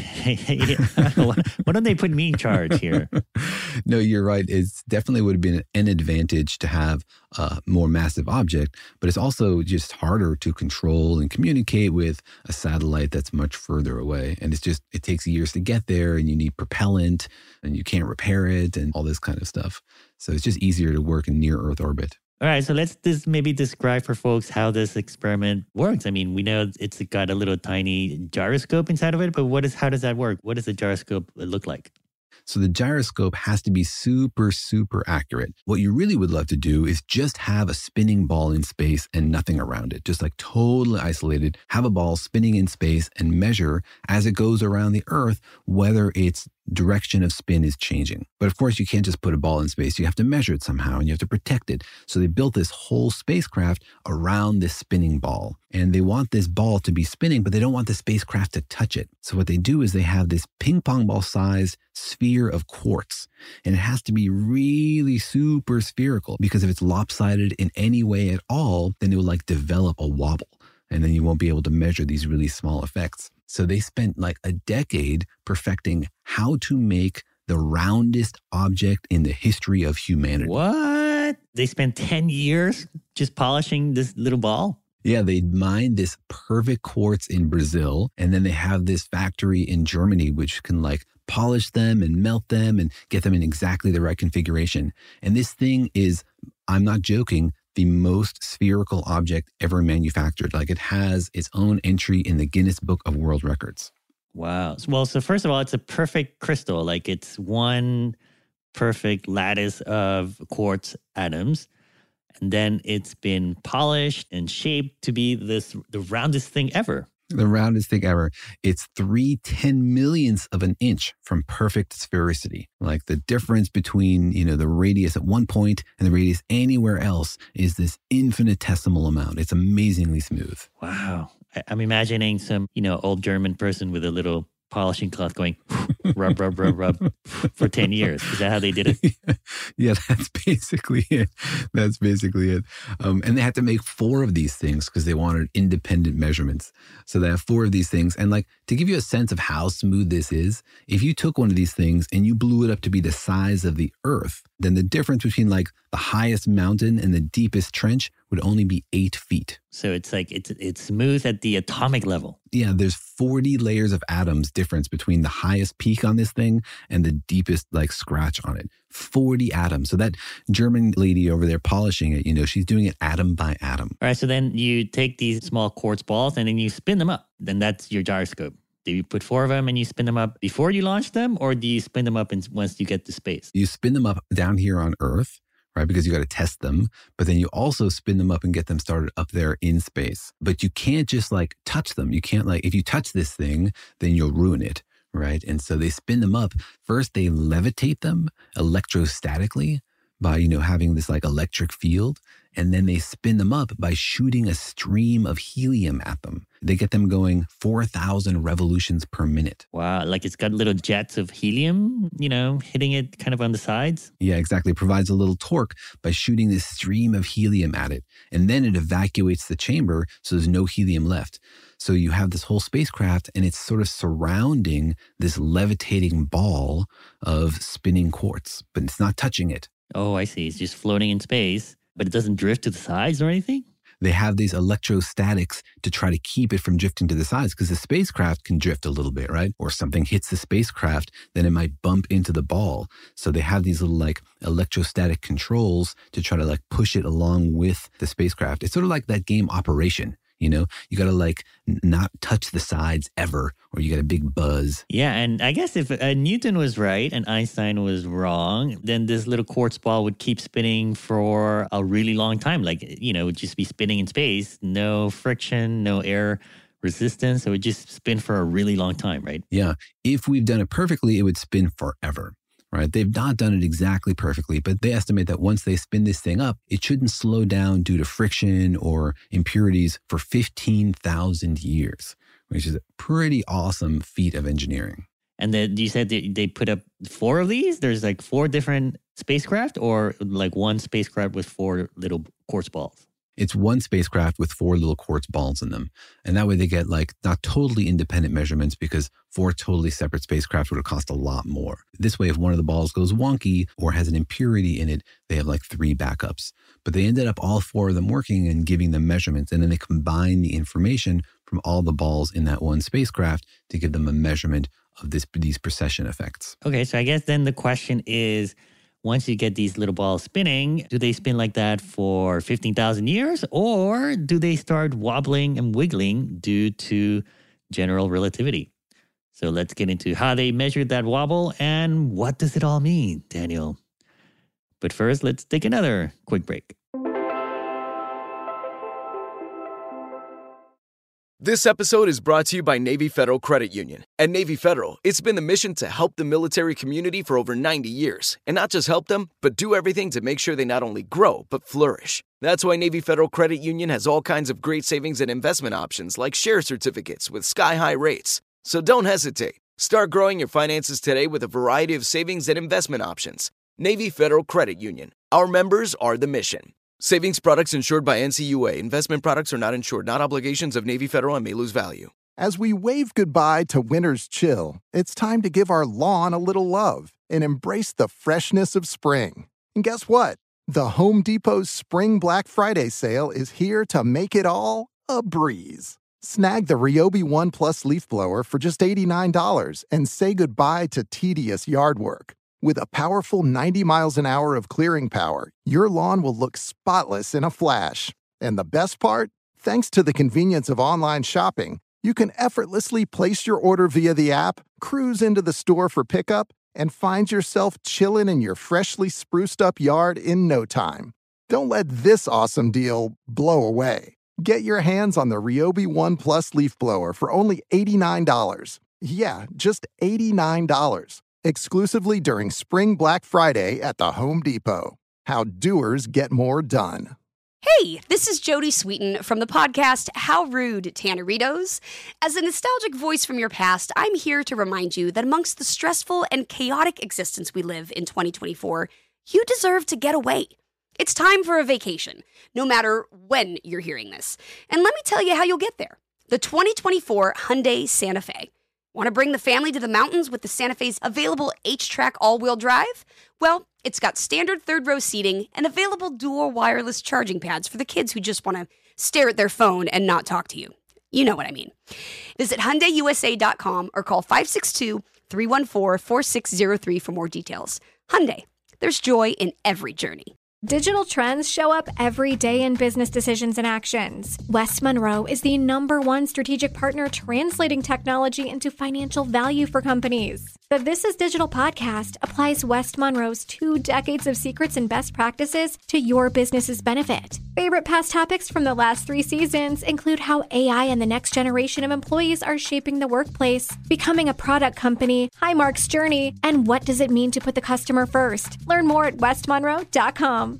Why don't they put me in charge here? No, you're right. It definitely would have been an advantage to have a more massive object, but it's also just harder to control and communicate with a satellite that's much further away. And it's just, it takes years to get there, and you need propellant, and you can't repair it and all this kind of stuff. So it's just easier to work in near Earth orbit. All right, so let's just maybe describe for folks how this experiment works. I mean, we know it's got a little tiny gyroscope inside of it, but what is how does that work? What does the gyroscope look like? So the gyroscope has to be super, super accurate. What you really would love to do is just have a spinning ball in space and nothing around it, just like totally isolated, have a ball spinning in space and measure as it goes around the Earth whether its direction of spin is changing. But of course, you can't just put a ball in space. You have to measure it somehow and you have to protect it. So they built this whole spacecraft around this spinning ball. And they want this ball to be spinning, but they don't want the spacecraft to touch it. So what they do is they have this ping pong ball sized sphere of quartz. And it has to be really super spherical, because if it's lopsided in any way at all, then it will like develop a wobble. And then you won't be able to measure these really small effects. So they spent like a decade perfecting how to make the roundest object in the history of humanity. What? They spent ten years just polishing this little ball? Yeah, they mined this perfect quartz in Brazil, and then they have this factory in Germany which can like polish them and melt them and get them in exactly the right configuration. And this thing is, I'm not joking, the most spherical object ever manufactured. Like it has its own entry in the Guinness Book of World Records. Wow. Well, so first of all, it's a perfect crystal. Like it's one perfect lattice of quartz atoms. And then it's been polished and shaped to be this the roundest thing ever. The roundest thing ever. It's three ten millionths of an inch from perfect sphericity. Like the difference between, you know, the radius at one point and the radius anywhere else is this infinitesimal amount. It's amazingly smooth. Wow. I'm imagining some, you know, old German person with a little polishing cloth going rub, rub, rub, rub for ten years. Is that how they did it? Yeah, that's basically it. That's basically it. Um, and they had to make four of these things because they wanted independent measurements. So they have four of these things. And like, to give you a sense of how smooth this is, if you took one of these things and you blew it up to be the size of the Earth, then the difference between like the highest mountain and the deepest trench would only be eight feet. So it's like, it's it's smooth at the atomic level. Yeah, there's forty layers of atoms difference between the highest peak on this thing and the deepest like scratch on it. forty atoms. So that German lady over there polishing it, you know, she's doing it atom by atom. All right, so then you take these small quartz balls and then you spin them up. Then that's your gyroscope. Do you put four of them and you spin them up before you launch them, or do you spin them up in, once you get to space? You spin them up down here on Earth, right? Because you got to test them. But then you also spin them up and get them started up there in space. But you can't just like touch them. You can't like, if you touch this thing, then you'll ruin it, right? And so they spin them up. First, they levitate them electrostatically by, you know, having this like electric field. And then they spin them up by shooting a stream of helium at them. They get them going four thousand revolutions per minute. Wow, like it's got little jets of helium, you know, hitting it kind of on the sides? Yeah, exactly. It provides a little torque by shooting this stream of helium at it. And then it evacuates the chamber, so there's no helium left. So you have this whole spacecraft, and it's sort of surrounding this levitating ball of spinning quartz, but it's not touching it. Oh, I see. It's just floating in space. But it doesn't drift to the sides or anything? They have these electrostatics to try to keep it from drifting to the sides, because the spacecraft can drift a little bit, right? Or something hits the spacecraft, then it might bump into the ball. So they have these little like electrostatic controls to try to like push it along with the spacecraft. It's sort of like that game Operation. You know, you got to like n- not touch the sides ever, or you got a big buzz. Yeah, and I guess if uh, Newton was right and Einstein was wrong, then this little quartz ball would keep spinning for a really long time. Like, you know, it would just be spinning in space, no friction, no air resistance. It would just spin for a really long time, right? Yeah. If we've done it perfectly, it would spin forever. Right? They've not done it exactly perfectly, but they estimate that once they spin this thing up, it shouldn't slow down due to friction or impurities for fifteen thousand years, which is a pretty awesome feat of engineering. And then you said they, they put up four of these? There's like four different spacecraft, or like one spacecraft with four little quartz balls? It's one spacecraft with four little quartz balls in them. And that way they get like not totally independent measurements, because four totally separate spacecraft would have cost a lot more. This way, if one of the balls goes wonky or has an impurity in it, they have like three backups. But they ended up all four of them working and giving them measurements. And then they combine the information from all the balls in that one spacecraft to give them a measurement of this these precession effects. Okay, so I guess then the question is, once you get these little balls spinning, do they spin like that for fifteen thousand years, or do they start wobbling and wiggling due to general relativity? So let's get into how they measured that wobble and what does it all mean, Daniel. But first, let's take another quick break. This episode is brought to you by Navy Federal Credit Union. At Navy Federal, it's been the mission to help the military community for over ninety years. And not just help them, but do everything to make sure they not only grow, but flourish. That's why Navy Federal Credit Union has all kinds of great savings and investment options like share certificates with sky-high rates. So don't hesitate. Start growing your finances today with a variety of savings and investment options. Navy Federal Credit Union. Our members are the mission. Savings products insured by N C U A. Investment products are not insured, not obligations of Navy Federal and may lose value. As we wave goodbye to winter's chill, it's time to give our lawn a little love and embrace the freshness of spring. And guess what? The Home Depot's Spring Black Friday sale is here to make it all a breeze. Snag the Ryobi One Plus leaf blower for just eighty-nine dollars and say goodbye to tedious yard work. With a powerful ninety miles an hour of clearing power, your lawn will look spotless in a flash. And the best part? Thanks to the convenience of online shopping, you can effortlessly place your order via the app, cruise into the store for pickup, and find yourself chilling in your freshly spruced up yard in no time. Don't let this awesome deal blow away. Get your hands on the Ryobi One Plus leaf blower for only eighty-nine dollars. Yeah, just eighty-nine dollars. Exclusively during Spring Black Friday at the Home Depot. How doers get more done. Hey, this is Jodie Sweetin from the podcast How Rude, Tanneritos. As a nostalgic voice from your past, I'm here to remind you that amongst the stressful and chaotic existence we live in twenty twenty-four, you deserve to get away. It's time for a vacation, no matter when you're hearing this. And let me tell you how you'll get there. The twenty twenty-four Hyundai Santa Fe. Want to bring the family to the mountains with the Santa Fe's available H-Track all-wheel drive? Well, it's got standard third-row seating and available dual wireless charging pads for the kids who just want to stare at their phone and not talk to you. You know what I mean. Visit Hyundai U S A dot com or call five six two, three one four, four six zero three for more details. Hyundai, there's joy in every journey. Digital trends show up every day in business decisions and actions. West Monroe is the number one strategic partner translating technology into financial value for companies. The This is Digital podcast applies West Monroe's two decades of secrets and best practices to your business's benefit. Favorite past topics from the last three seasons include how A I and the next generation of employees are shaping the workplace, becoming a product company, Highmark's journey, and what does it mean to put the customer first. Learn more at west monroe dot com.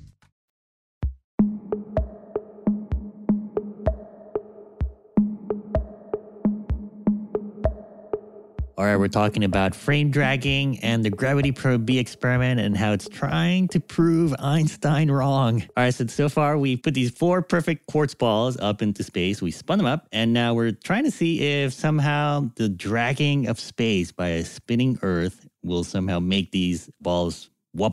All right, we're talking about frame dragging and the Gravity Probe B experiment and how it's trying to prove Einstein wrong. All right, so so far we put these four perfect quartz balls up into space. We spun them up, and now we're trying to see if somehow the dragging of space by a spinning Earth will somehow make these balls wobble.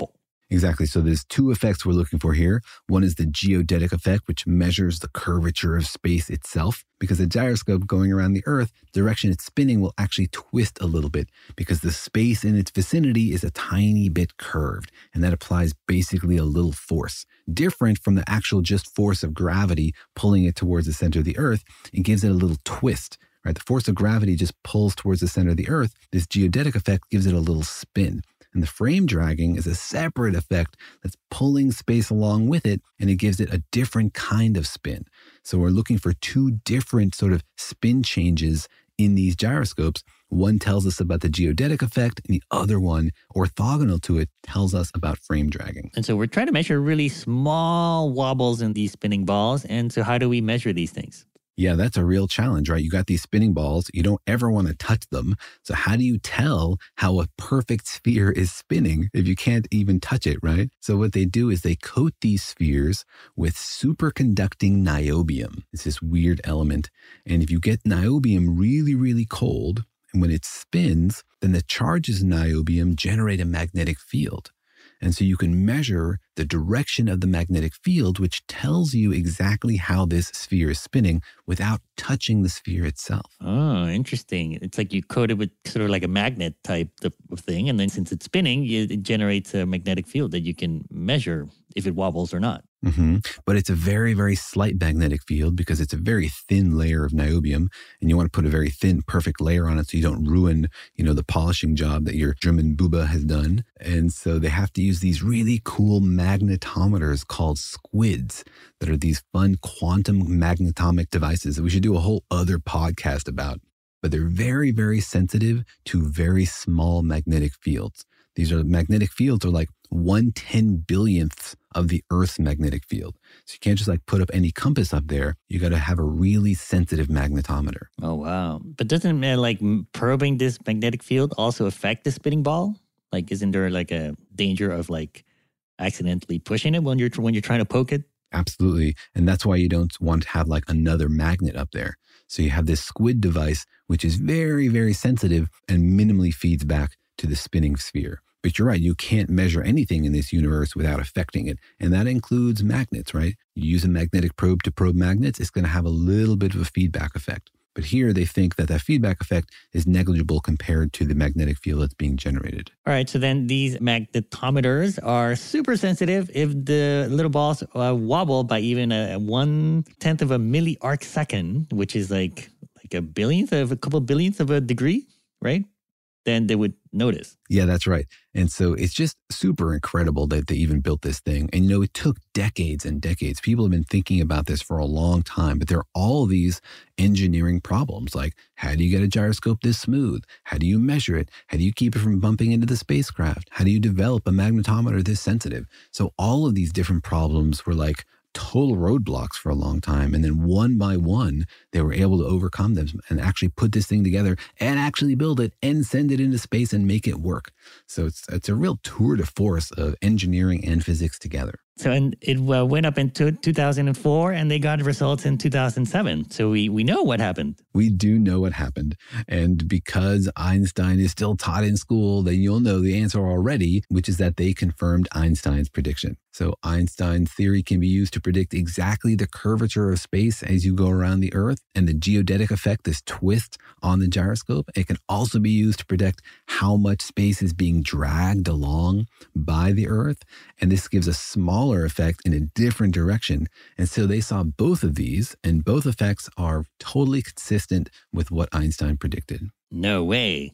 Exactly. So there's two effects we're looking for here. One is the geodetic effect, which measures the curvature of space itself. Because a gyroscope going around the Earth, the direction it's spinning will actually twist a little bit because the space in its vicinity is a tiny bit curved. And that applies basically a little force. Different from the actual just force of gravity pulling it towards the center of the Earth, it gives it a little twist. Right? The force of gravity just pulls towards the center of the Earth. This geodetic effect gives it a little spin. And the frame dragging is a separate effect that's pulling space along with it, and it gives it a different kind of spin. So we're looking for two different sort of spin changes in these gyroscopes. One tells us about the geodetic effect, and the other one, orthogonal to it, tells us about frame dragging. And so we're trying to measure really small wobbles in these spinning balls. And so how do we measure these things? Yeah, that's a real challenge, right? You got these spinning balls. You don't ever want to touch them. So how do you tell how a perfect sphere is spinning if you can't even touch it, right? So what they do is they coat these spheres with superconducting niobium. It's this weird element. And if you get niobium really, really cold, and when it spins, then the charges in niobium generate a magnetic field. And so you can measure the direction of the magnetic field, which tells you exactly how this sphere is spinning without touching the sphere itself. Oh, interesting. It's like you coat it with sort of like a magnet type of thing. And then since it's spinning, it generates a magnetic field that you can measure if it wobbles or not. Mm-hmm. But it's a very, very slight magnetic field because it's a very thin layer of niobium, and you want to put a very thin, perfect layer on it so you don't ruin, you know, the polishing job that your German Buba has done. And so they have to use these really cool magnetometers called squids that are these fun quantum magnetomic devices that we should do a whole other podcast about. But they're very, very sensitive to very small magnetic fields. These are magnetic fields are like one ten billionth of the Earth's magnetic field. So you can't just like put up any compass up there. You got to have a really sensitive magnetometer. Oh, wow. But doesn't uh, like probing this magnetic field also affect the spinning ball? Like, isn't there like a danger of like accidentally pushing it when you're when you're trying to poke it? Absolutely. And that's why you don't want to have like another magnet up there. So you have this squid device, which is very, very sensitive and minimally feeds back to the spinning sphere. But you're right, you can't measure anything in this universe without affecting it. And that includes magnets, right? You use a magnetic probe to probe magnets, it's going to have a little bit of a feedback effect. But here they think that that feedback effect is negligible compared to the magnetic field that's being generated. All right, so then these magnetometers are super sensitive if the little balls uh, wobble by even a one-tenth of a milli-arc second, which is like, like a billionth of a couple billionths of a degree, right? Then they would notice. Yeah, that's right. And so it's just super incredible that they even built this thing. And, you know, it took decades and decades. People have been thinking about this for a long time, but there are all these engineering problems. Like, how do you get a gyroscope this smooth? How do you measure it? How do you keep it from bumping into the spacecraft? How do you develop a magnetometer this sensitive? So all of these different problems were like total roadblocks for a long time. And then one by one, they were able to overcome them and actually put this thing together and actually build it and send it into space and make it work. So it's it's a real tour de force of engineering and physics together. So and it uh, went up into two thousand four and they got results in two thousand seven. So we, we know what happened. We do know what happened. And because Einstein is still taught in school, then you'll know the answer already, which is that they confirmed Einstein's prediction. So Einstein's theory can be used to predict exactly the curvature of space as you go around the Earth, and the geodetic effect, this twist on the gyroscope. It can also be used to predict how much space is being dragged along by the Earth. And this gives a smaller effect in a different direction. And so they saw both of these, and both effects are totally consistent with what Einstein predicted. No way.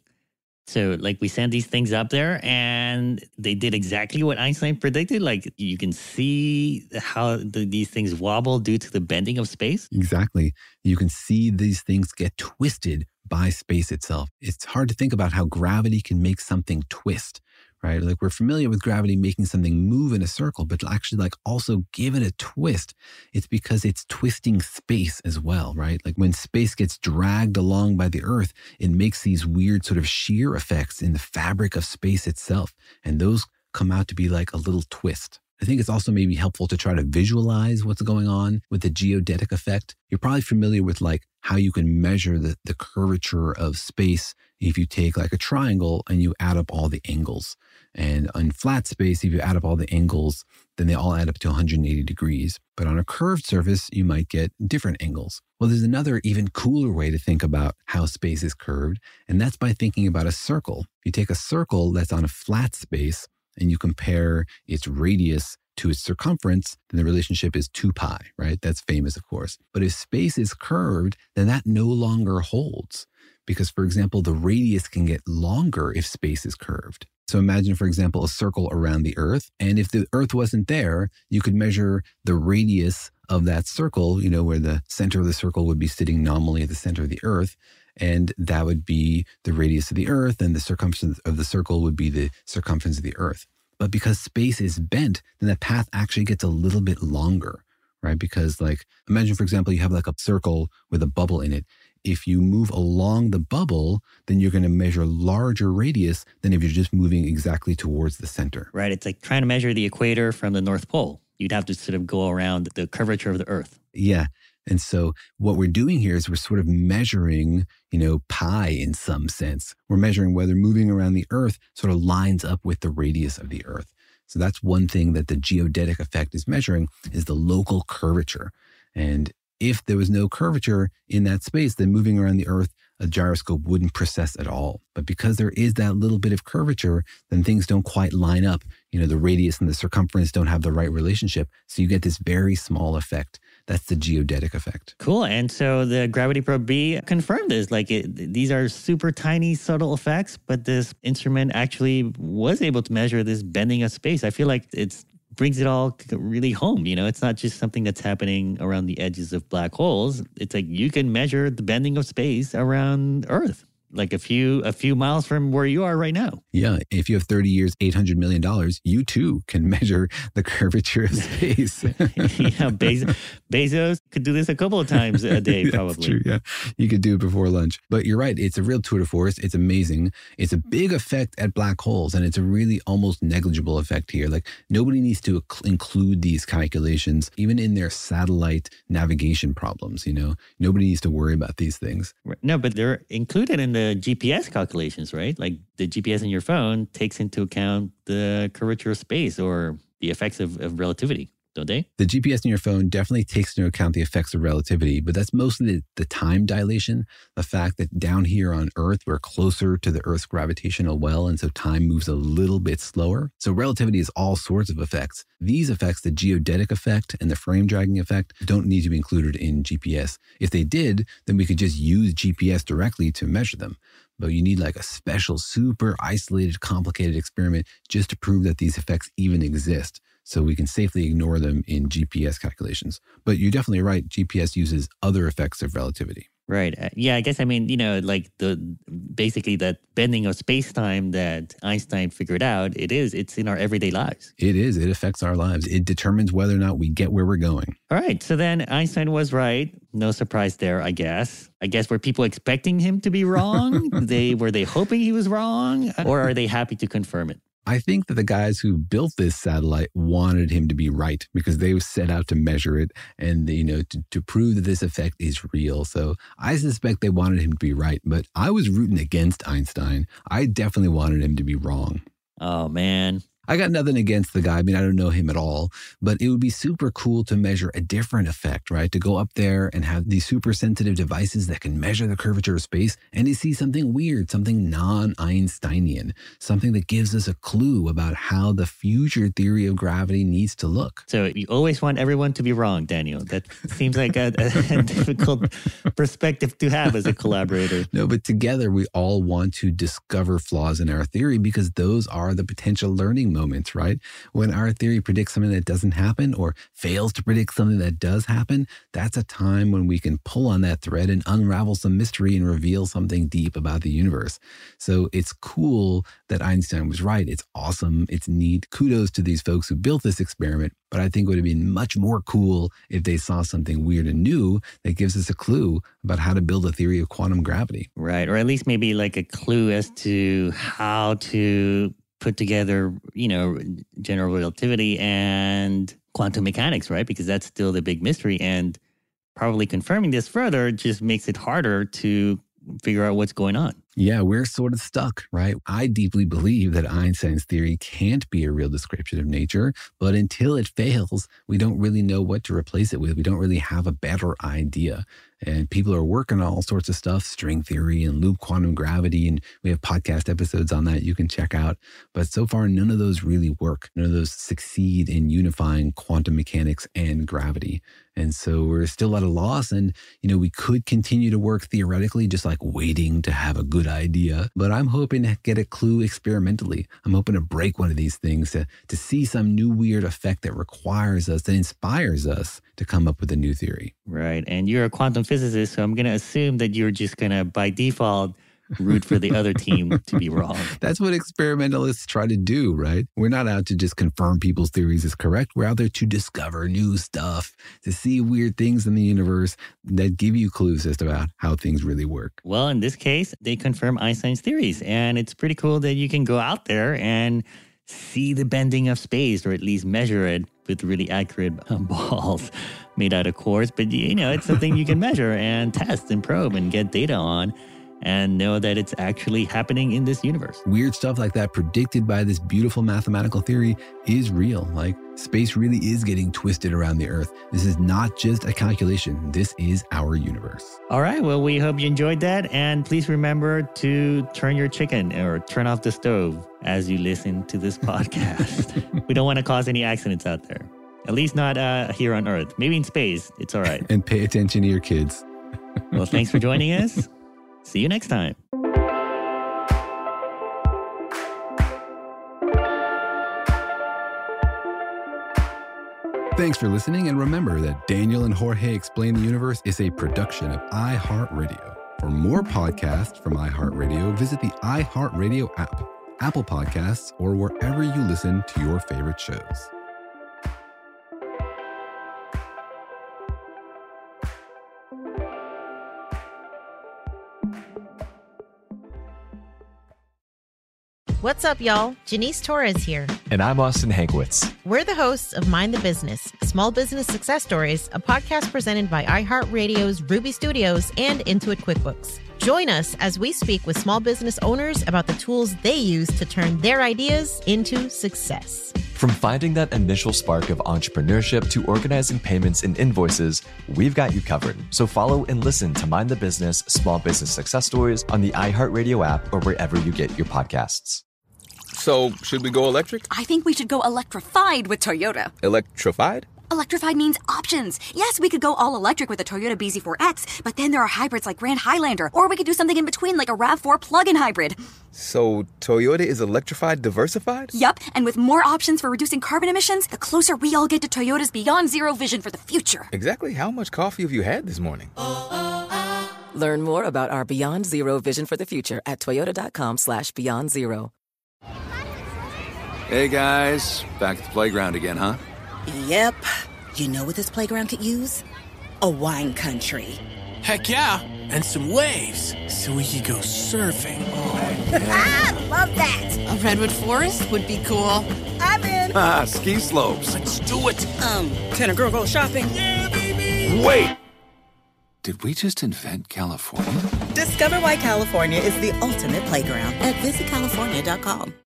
So like we sent these things up there and they did exactly what Einstein predicted. Like you can see how the, these things wobble due to the bending of space. Exactly. You can see these things get twisted by space itself. It's hard to think about how gravity can make something twist, right? Like we're familiar with gravity making something move in a circle, but actually like also give it a twist. It's because it's twisting space as well, right? Like when space gets dragged along by the Earth, it makes these weird sort of shear effects in the fabric of space itself. And those come out to be like a little twist. I think it's also maybe helpful to try to visualize what's going on with the geodetic effect. You're probably familiar with like how you can measure the, the curvature of space if you take like a triangle and you add up all the angles. And on flat space, if you add up all the angles, then they all add up to one hundred eighty degrees. But on a curved surface, you might get different angles. Well, there's another even cooler way to think about how space is curved, and that's by thinking about a circle. If you take a circle that's on a flat space and you compare its radius to its circumference, then the relationship is two pi, right? That's famous, of course. But if space is curved, then that no longer holds. Because, for example, the radius can get longer if space is curved. So imagine, for example, a circle around the Earth. And if the Earth wasn't there, you could measure the radius of that circle, you know, where the center of the circle would be sitting nominally at the center of the Earth. And that would be the radius of the Earth, and the circumference of the circle would be the circumference of the Earth. But because space is bent, then that path actually gets a little bit longer, right? Because like, imagine, for example, you have like a circle with a bubble in it. If you move along the bubble, then you're going to measure larger radius than if you're just moving exactly towards the center. Right. It's like trying to measure the equator from the North Pole. You'd have to sort of go around the curvature of the Earth. Yeah. And so what we're doing here is we're sort of measuring, you know, pi in some sense. We're measuring whether moving around the Earth sort of lines up with the radius of the Earth. So that's one thing that the geodetic effect is measuring, is the local curvature. And if there was no curvature in that space, then moving around the Earth, a gyroscope wouldn't precess at all. But because there is that little bit of curvature, then things don't quite line up. You know, the radius and the circumference don't have the right relationship. So you get this very small effect. That's the geodetic effect. Cool. And so the Gravity Probe B confirmed this. Like it, these are super tiny, subtle effects, but this instrument actually was able to measure this bending of space. I feel like it's brings it all really home. You know, it's not just something that's happening around the edges of black holes. It's like you can measure the bending of space around Earth, like a few a few miles from where you are right now. Yeah. If you have thirty years, eight hundred million dollars, you too can measure the curvature of space. Yeah, Bez- Bezos could do this a couple of times a day, That's probably. True, yeah. You could do it before lunch. But you're right. It's a real tour de force. It's amazing. It's a big effect at black holes, and it's a really almost negligible effect here. Like nobody needs to include these calculations, even in their satellite navigation problems, you know? Nobody needs to worry about these things. No, but they're included in the G P S calculations, right? Like the G P S in your phone takes into account the curvature of space or the effects of, of relativity, don't they? The G P S in your phone definitely takes into account the effects of relativity, but that's mostly the, the time dilation, the fact that down here on Earth, we're closer to the Earth's gravitational well, and so time moves a little bit slower. So relativity is all sorts of effects. These effects, the geodetic effect and the frame dragging effect, don't need to be included in G P S. If they did, then we could just use G P S directly to measure them. But you need like a special, super isolated, complicated experiment just to prove that these effects even exist. So we can safely ignore them in G P S calculations. But you're definitely right. G P S uses other effects of relativity. Right. Uh, yeah, I guess, I mean, you know, like the basically that bending of space-time that Einstein figured out, it is, it's in our everyday lives. It is. It affects our lives. It determines whether or not we get where we're going. All right. So then Einstein was right. No surprise there, I guess. I guess were people expecting him to be wrong? they Were they hoping he was wrong? Or are they happy to confirm it? I think that the guys who built this satellite wanted him to be right because they set out to measure it and, you know, to, to prove that this effect is real. So I suspect they wanted him to be right, but I was rooting against Einstein. I definitely wanted him to be wrong. Oh, man. I got nothing against the guy. I mean, I don't know him at all, but it would be super cool to measure a different effect, right? To go up there and have these super sensitive devices that can measure the curvature of space and to see something weird, something non-Einsteinian, something that gives us a clue about how the future theory of gravity needs to look. So you always want everyone to be wrong, Daniel. That seems like a, a difficult perspective to have as a collaborator. No, but together we all want to discover flaws in our theory because those are the potential learning moments, right? When our theory predicts something that doesn't happen or fails to predict something that does happen, that's a time when we can pull on that thread and unravel some mystery and reveal something deep about the universe. So it's cool that Einstein was right. It's awesome. It's neat. Kudos to these folks who built this experiment. But I think it would have been much more cool if they saw something weird and new that gives us a clue about how to build a theory of quantum gravity. Right. Or at least maybe like a clue as to how to put together, you know, general relativity and quantum mechanics, right? Because that's still the big mystery. And probably confirming this further just makes it harder to figure out what's going on. Yeah, we're sort of stuck, right? I deeply believe that Einstein's theory can't be a real description of nature, but until it fails, we don't really know what to replace it with. We don't really have a better idea. And people are working on all sorts of stuff, string theory and loop quantum gravity, and we have podcast episodes on that you can check out. But so far, none of those really work. None of those succeed in unifying quantum mechanics and gravity. And so we're still at a loss. And, you know, we could continue to work theoretically, just like waiting to have a good idea. But I'm hoping to get a clue experimentally. I'm hoping to break one of these things to, to see some new weird effect that requires us, that inspires us to come up with a new theory. Right. And you're a quantum physicist, so I'm going to assume that you're just going to, by default, root for the other team to be wrong. That's what experimentalists try to do, right? We're not out to just confirm people's theories is correct. We're out there to discover new stuff, to see weird things in the universe that give you clues as to about how things really work. Well, in this case, they confirm Einstein's theories. And it's pretty cool that you can go out there and see the bending of space, or at least measure it with really accurate um, balls made out of quartz. But, you know, it's something you can measure and test and probe and get data on, and know that it's actually happening in this universe. Weird stuff like that predicted by this beautiful mathematical theory is real. Like, space really is getting twisted around the Earth. This is not just a calculation. This is our universe. All right. Well, we hope you enjoyed that. And please remember to turn your chicken or turn off the stove as you listen to this podcast. We don't want to cause any accidents out there. At least not uh, here on Earth. Maybe in space. It's all right. And pay attention to your kids. Well, thanks for joining us. See you next time. Thanks for listening, and remember that Daniel and Jorge Explain the Universe is a production of iHeartRadio. For more podcasts from iHeartRadio, visit the iHeartRadio app, Apple Podcasts, or wherever you listen to your favorite shows. What's up, y'all? Janice Torres here. And I'm Austin Hankwitz. We're the hosts of Mind the Business, Small Business Success Stories, a podcast presented by iHeartRadio's Ruby Studios and Intuit QuickBooks. Join us as we speak with small business owners about the tools they use to turn their ideas into success. From finding that initial spark of entrepreneurship to organizing payments and invoices, we've got you covered. So follow and listen to Mind the Business, Small Business Success Stories on the iHeartRadio app or wherever you get your podcasts. So, should we go electric? I think we should go electrified with Toyota. Electrified? Electrified means options. Yes, we could go all electric with a Toyota B Z four X, but then there are hybrids like Grand Highlander, or we could do something in between like a RAV four plug-in hybrid. So, Toyota is electrified diversified? Yup, and with more options for reducing carbon emissions, the closer we all get to Toyota's Beyond Zero vision for the future. Exactly how much coffee have you had this morning? Learn more about our Beyond Zero vision for the future at toyota.com slash beyond zero. Hey guys, back at the playground again, huh? Yep. You know what this playground could use? A wine country. Heck yeah, and some waves so we could go surfing. Oh, yeah. Love that. A redwood forest would be cool. I'm in. Ah, ski slopes. Let's do it. Um, can a girl go shopping? Yeah, baby. Wait. Did we just invent California? Discover why California is the ultimate playground at visit california dot com.